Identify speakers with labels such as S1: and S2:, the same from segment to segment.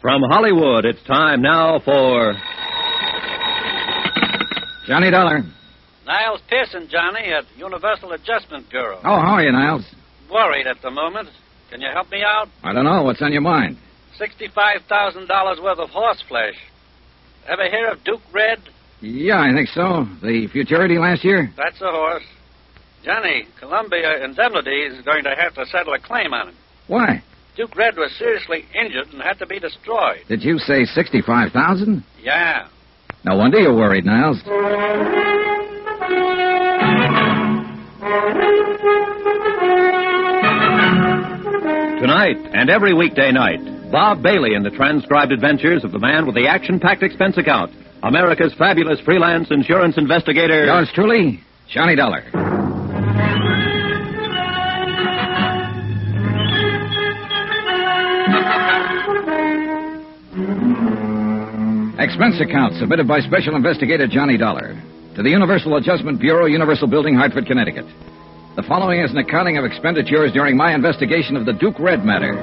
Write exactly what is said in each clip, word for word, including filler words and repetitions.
S1: From Hollywood, it's time now for...
S2: Johnny Dollar.
S3: Niles Pearson, Johnny, at Universal Adjustment Bureau.
S2: Oh, how are you, Niles?
S3: Worried at the moment. Can you help me out?
S2: I don't know. What's on your mind?
S3: sixty-five thousand dollars worth of horse flesh. Ever hear of Duke Red?
S2: Yeah, I think so. The Futurity last year?
S3: That's a horse. Johnny, Columbia Indemnity is going to have to settle a claim on him.
S2: Why?
S3: Duke Red was seriously injured and had to be destroyed.
S2: Did you say sixty-five thousand dollars?
S3: Yeah.
S2: No wonder you're worried, Niles.
S1: Tonight and every weekday night, Bob Bailey in the transcribed adventures of the man with the action-packed expense account, America's fabulous freelance insurance investigator...
S2: Yours truly, Johnny Dollar. Expense account submitted by Special Investigator Johnny Dollar to the Universal Adjustment Bureau, Universal Building, Hartford, Connecticut. The following is an accounting of expenditures during my investigation of the Duke Red matter.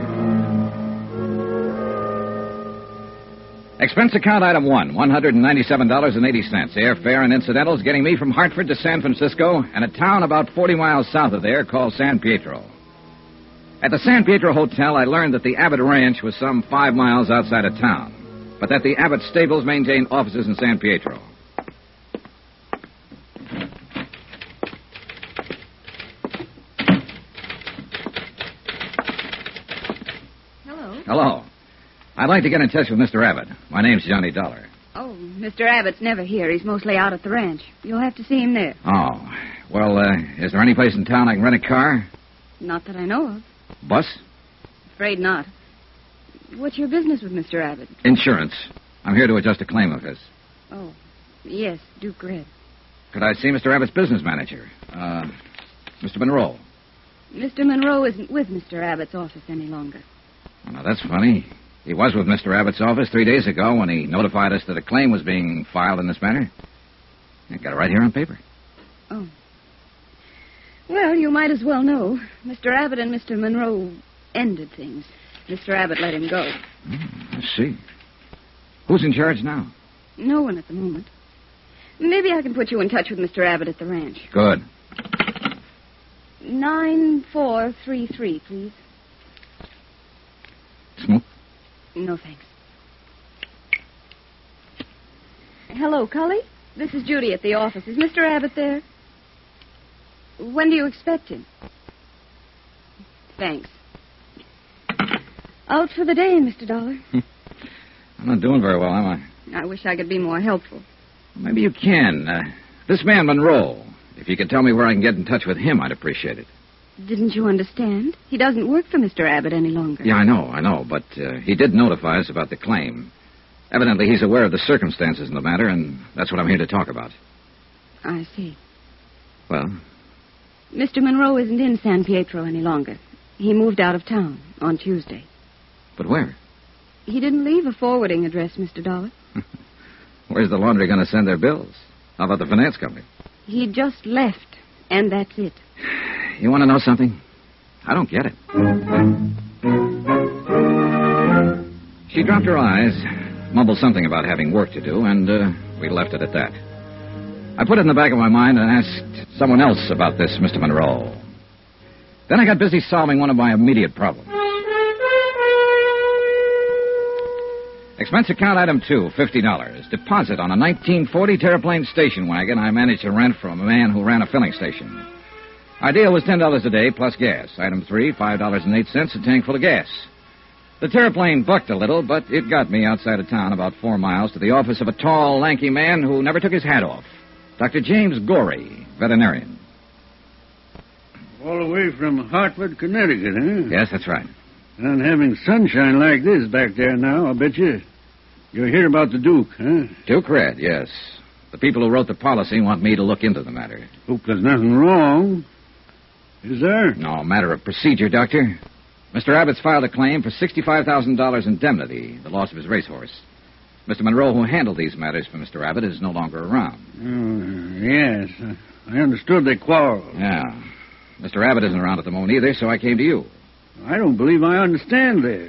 S2: Expense account item one, one hundred ninety-seven dollars and eighty cents. Airfare and incidentals getting me from Hartford to San Francisco and a town about forty miles south of there called San Pietro. At the San Pietro Hotel, I learned that the Abbott Ranch was some five miles outside of town, but that the Abbott Stables maintained offices in San Pietro.
S4: Hello.
S2: Hello. I'd like to get in touch with Mister Abbott. My name's Johnny Dollar.
S4: Oh, Mister Abbott's never here. He's mostly out at the ranch. You'll have to see him there.
S2: Oh. Well, uh, is there any place in town I can rent a car?
S4: Not that I know of.
S2: Bus?
S4: Afraid not. What's your business with Mister Abbott?
S2: Insurance. I'm here to adjust a claim of his.
S4: Oh, yes, Duke Red.
S2: Could I see Mister Abbott's business manager? Uh, Mister Monroe.
S4: Mister Monroe isn't with Mister Abbott's office any longer.
S2: Oh, now, that's funny. He was with Mister Abbott's office three days ago when he notified us that a claim was being filed in this matter. I got it right here on paper.
S4: Oh. Well, you might as well know. Mister Abbott and Mister Monroe ended things. Mister Abbott let him go.
S2: Mm, I see. Who's in charge now?
S4: No one at the moment. Maybe I can put you in touch with Mister Abbott at the ranch.
S2: Good.
S4: nine four three three, please.
S2: Smoke?
S4: No, thanks. Hello, Cully. This is Judy at the office. Is Mister Abbott there? When do you expect him? Thanks. Out for the day, Mister Dollar.
S2: I'm not doing very well, am I?
S4: I wish I could be more helpful.
S2: Maybe you can. Uh, this man, Monroe, if you could tell me where I can get in touch with him, I'd appreciate it.
S4: Didn't you understand? He doesn't work for Mister Abbott any longer.
S2: Yeah, I know, I know, but uh, he did notify us about the claim. Evidently, he's aware of the circumstances in the matter, and that's what I'm here to talk about.
S4: I see.
S2: Well?
S4: Mister Monroe isn't in San Pietro any longer. He moved out of town on Tuesday.
S2: But where?
S4: He didn't leave a forwarding address, Mister Dollar.
S2: Where's the laundry going to send their bills? How about the finance company?
S4: He just left, and that's it.
S2: You want to know something? I don't get it. She dropped her eyes, mumbled something about having work to do, and uh, we left it at that. I put it in the back of my mind and asked someone else about this Mister Monroe. Then I got busy solving one of my immediate problems. Expense account item two, fifty dollars. Deposit on a nineteen forty Terraplane station wagon I managed to rent from a man who ran a filling station. Our deal was ten dollars a day plus gas. Item three, five dollars and eight cents, a tank full of gas. The Terraplane bucked a little, but it got me outside of town about four miles to the office of a tall, lanky man who never took his hat off. Doctor James Gorey, veterinarian.
S5: All the way from Hartford, Connecticut, huh?
S2: Yes, that's right.
S5: And having sunshine like this back there now, I bet you. You're here about the Duke, huh?
S2: Duke Red, yes. The people who wrote the policy want me to look into the matter.
S5: Hope there's nothing wrong. Is there?
S2: No, matter of procedure, Doctor. Mister Abbott's filed a claim for sixty-five thousand dollars indemnity, the loss of his racehorse. Mister Monroe, who handled these matters for Mister Abbott, is no longer around.
S5: Oh, yes. I understood they quarreled.
S2: Yeah. Mister Abbott isn't around at the moment either, so I came to you.
S5: I don't believe I understand this.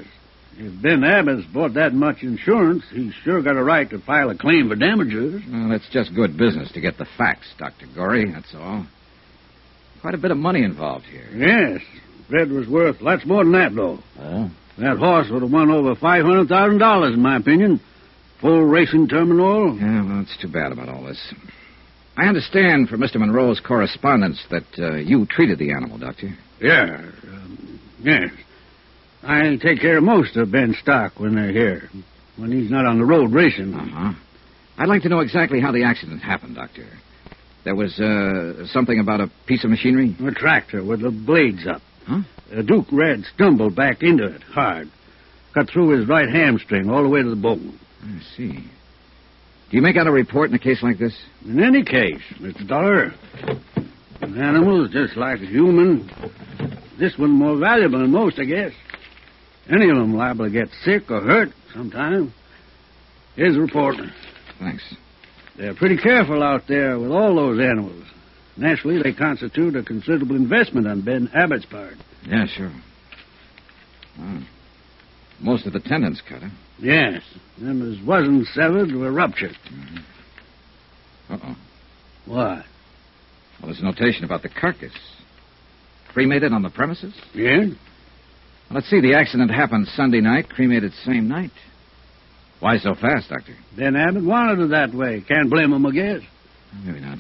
S5: If Ben Abbott's bought that much insurance, he's sure got a right to file a claim for damages.
S2: Well, it's just good business to get the facts, Doctor Gorey, that's all. Quite a bit of money involved here.
S5: Yes. Red was worth lots more than that, though.
S2: Oh?
S5: That horse would have won over five hundred thousand dollars, in my opinion. Full racing terminal.
S2: Yeah, well, it's too bad about all this. I understand from Mister Monroe's correspondence that uh, you treated the animal, Doctor.
S5: Yeah. Um, yes. I take care of most of Ben's stock when they're here, when he's not on the road racing.
S2: Uh-huh. I'd like to know exactly how the accident happened, Doctor. There was uh, something about a piece of machinery?
S5: A tractor with the blades up.
S2: Huh?
S5: Uh, Duke Red stumbled back into it hard. Cut through his right hamstring all the way to the bone.
S2: I see. Do you make out a report in a case like this?
S5: In any case, Mister Dollar, an animal is just like a human. This one more valuable than most, I guess. Any of them liable to get sick or hurt sometime. Here's the report.
S2: Thanks.
S5: They're pretty careful out there with all those animals. Naturally, they constitute a considerable investment on Ben Abbott's part.
S2: Yeah, sure. Well, most of the tendons cut, huh?
S5: Yes. Them as wasn't severed were ruptured.
S2: Mm-hmm. Uh-oh.
S5: What?
S2: Well, there's a notation about the carcass. Cremated on the premises?
S5: Yeah?
S2: Well, let's see. The accident happened Sunday night, cremated same night. Why so fast, Doctor?
S5: Ben Abbott wanted it that way. Can't blame him, I guess.
S2: Maybe not.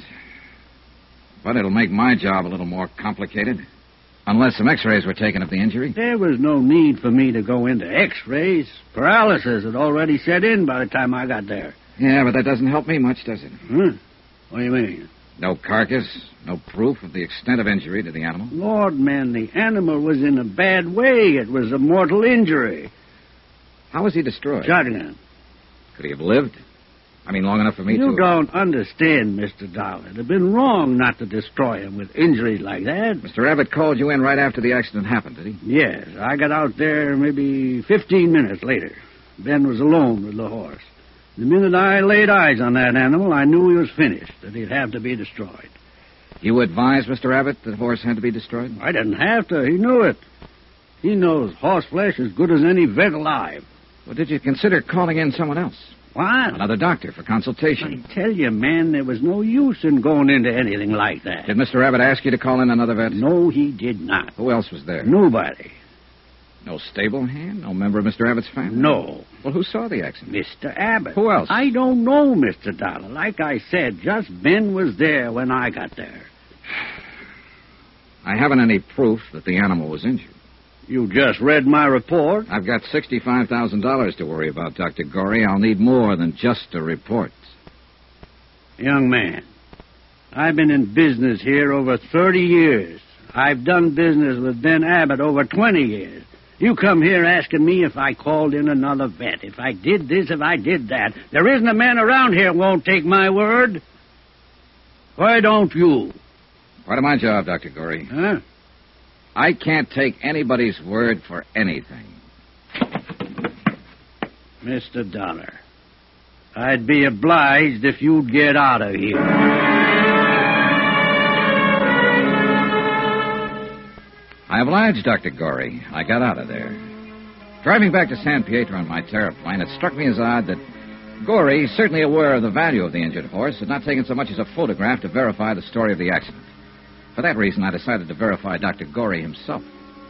S2: But it'll make my job a little more complicated. Unless some x-rays were taken of the injury.
S5: There was no need for me to go into x-rays. Paralysis had already set in by the time I got there.
S2: Yeah, but that doesn't help me much, does it?
S5: Huh? What do you mean?
S2: No carcass, no proof of the extent of injury to the animal.
S5: Lord, man, the animal was in a bad way. It was a mortal injury.
S2: How was he destroyed?
S5: Shotgun.
S2: Could he have lived? I mean, long enough for me
S5: you
S2: to...
S5: You don't understand, Mister Dollar. It'd have been wrong not to destroy him with injuries like that.
S2: Mister Abbott called you in right after the accident happened, did he?
S5: Yes. I got out there maybe fifteen minutes later. Ben was alone with the horse. The minute I laid eyes on that animal, I knew he was finished, that he'd have to be destroyed.
S2: You advised Mister Abbott that the horse had to be destroyed?
S5: I didn't have to. He knew it. He knows horse flesh as good as any vet alive.
S2: Well, did you consider calling in someone else?
S5: What?
S2: Another doctor for consultation.
S5: I tell you, man, there was no use in going into anything like that.
S2: Did Mister Abbott ask you to call in another vet?
S5: No, he did not.
S2: Who else was there?
S5: Nobody.
S2: No stable hand? No member of Mister Abbott's family?
S5: No.
S2: Well, who saw the accident?
S5: Mister Abbott.
S2: Who else?
S5: I don't know, Mister Dollar. Like I said, just Ben was there when I got there.
S2: I haven't any proof that the animal was injured.
S5: You just read my report?
S2: I've got sixty-five thousand dollars to worry about, Doctor Gorey. I'll need more than just a report.
S5: Young man, I've been in business here over thirty years. I've done business with Ben Abbott over twenty years. You come here asking me if I called in another vet, if I did this, if I did that. There isn't a man around here who won't take my word. Why don't you?
S2: Part of my job, Doctor Gorey.
S5: Huh?
S2: I can't take anybody's word for anything.
S5: Mister Dollar, I'd be obliged if you'd get out of here.
S2: I obliged, Doctor Gorey. I got out of there. Driving back to San Pietro on my terraplane, it struck me as odd that Gorey, certainly aware of the value of the injured horse, had not taken so much as a photograph to verify the story of the accident. For that reason, I decided to verify Doctor Gorey himself.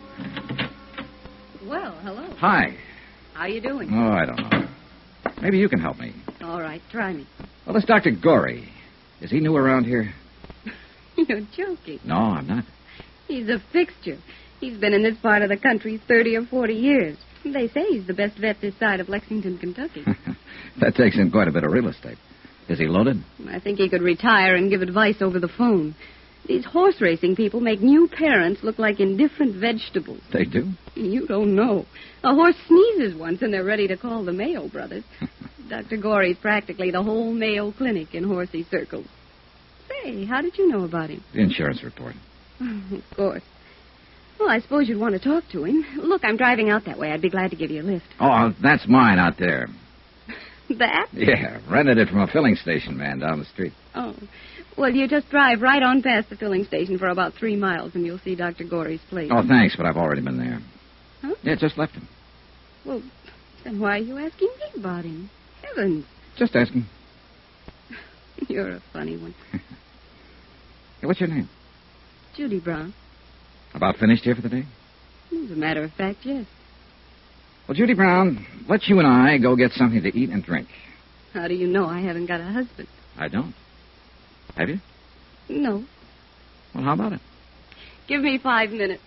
S4: Well, hello.
S2: Hi.
S4: How you doing?
S2: Oh, I don't know. Maybe you can help me.
S4: All right, try me.
S2: Well, this Doctor Gorey, is he new around here?
S4: You're joking.
S2: No, I'm not.
S4: He's a fixture. He's been in this part of the country thirty or forty years. They say he's the best vet this side of Lexington, Kentucky.
S2: That takes in quite a bit of real estate. Is he loaded?
S4: I think he could retire and give advice over the phone. These horse racing people make new parents look like indifferent vegetables.
S2: They do?
S4: You don't know. A horse sneezes once and they're ready to call the Mayo brothers. Doctor Gorey's practically the whole Mayo Clinic in horsey circles. Say, how did you know about him?
S2: The insurance report.
S4: Of course. Well, I suppose you'd want to talk to him. Look, I'm driving out that way. I'd be glad to give you a lift.
S2: Oh, that's mine out there.
S4: That?
S2: Yeah, rented it from a filling station man down the street.
S4: Oh. Well, you just drive right on past the filling station for about three miles, and you'll see Doctor Gorey's place.
S2: Oh, thanks, but I've already been there.
S4: Huh?
S2: Yeah, just left him.
S4: Well, then why are you asking me about him? Heavens.
S2: Just asking.
S4: You're a funny one.
S2: Hey, what's your name?
S4: Judy Brown.
S2: About finished here for the day?
S4: As a matter of fact, yes.
S2: Well, Judy Brown, let you and I go get something to eat and drink.
S4: How do you know I haven't got a husband?
S2: I don't. Have you?
S4: No.
S2: Well, how about it?
S4: Give me five minutes.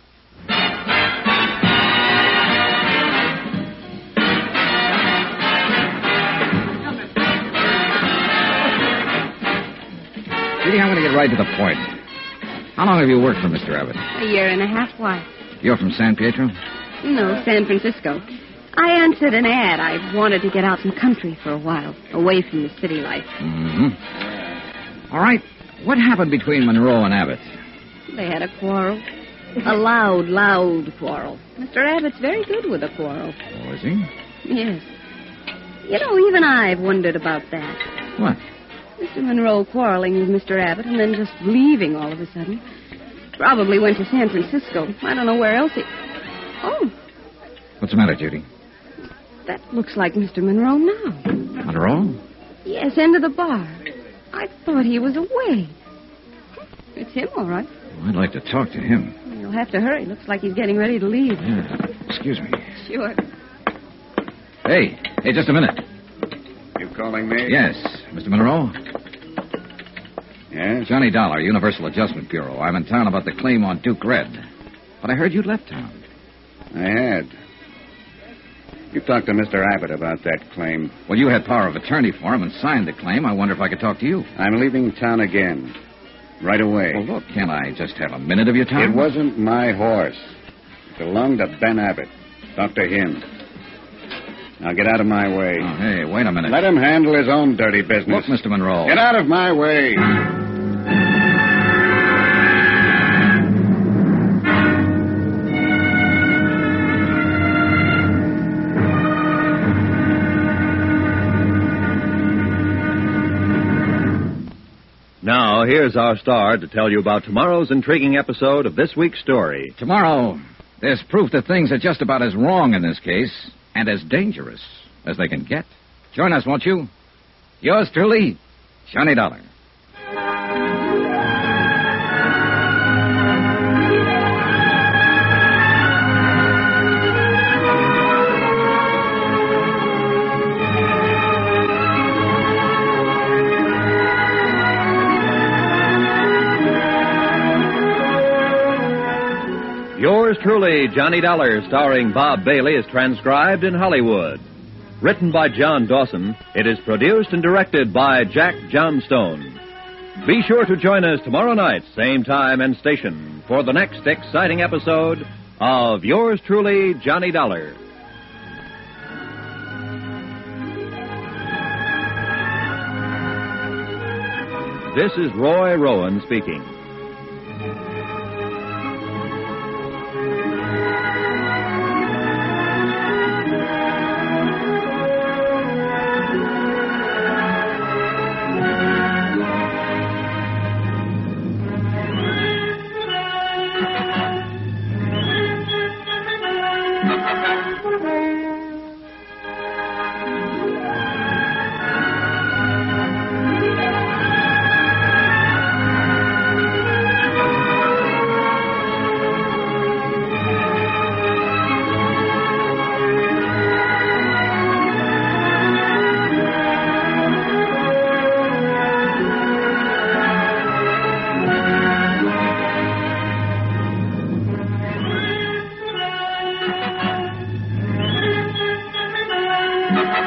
S2: Judy, I'm going to get right to the point. How long have you worked for Mister Abbott?
S4: A year and a half. Why?
S2: You're from San Pietro?
S4: No, San Francisco. I answered an ad. I wanted to get out in the country for a while, away from the city life.
S2: Mm-hmm. All right. What happened between Monroe and Abbott?
S4: They had a quarrel. A loud, loud quarrel. Mister Abbott's very good with a quarrel.
S2: Oh, is he?
S4: Yes. You know, even I've wondered about that.
S2: What?
S4: Mister Monroe quarreling with Mister Abbott and then just leaving all of a sudden. Probably went to San Francisco. I don't know where else he... Oh,
S2: What's the matter, Judy?
S4: that looks like Mister Monroe now.
S2: Monroe?
S4: Yes, end of the bar. I thought he was away. It's him, all right.
S2: Well, I'd like to talk to him.
S4: You'll have to hurry. Looks like he's getting ready to leave.
S2: Yeah. Excuse me.
S4: Sure.
S2: Hey, hey, just a minute.
S6: You calling me?
S2: Yes, Mister Monroe.
S6: Yes?
S2: Johnny Dollar, Universal Adjustment Bureau. I'm in town about the claim on Duke Red. But I heard you'd left town.
S6: I had. You talked to Mister Abbott about that claim.
S2: Well, you had power of attorney for him and signed the claim. I wonder if I could talk to you.
S6: I'm leaving town again. Right away.
S2: Well, look, can't I just have a minute of your time?
S6: It wasn't my horse. It belonged to Ben Abbott. Talk to him. Now get out of my way.
S2: Oh, hey, wait a minute.
S6: Let him handle his own dirty business.
S2: Look, Mister Monroe.
S6: Get out of my way.
S1: Now, here's our star to tell you about tomorrow's intriguing episode of this week's story.
S2: Tomorrow, there's proof that things are just about as wrong in this case and as dangerous as they can get. Join us, won't you? Yours truly, Johnny Dollar.
S1: Yours truly, Johnny Dollar, starring Bob Bailey, is transcribed in Hollywood. Written by John Dawson, it is produced and directed by Jack Johnstone. Be sure to join us tomorrow night, same time and station, for the next exciting episode of Yours truly, Johnny Dollar. This is Roy Rowan speaking.
S7: Thank you.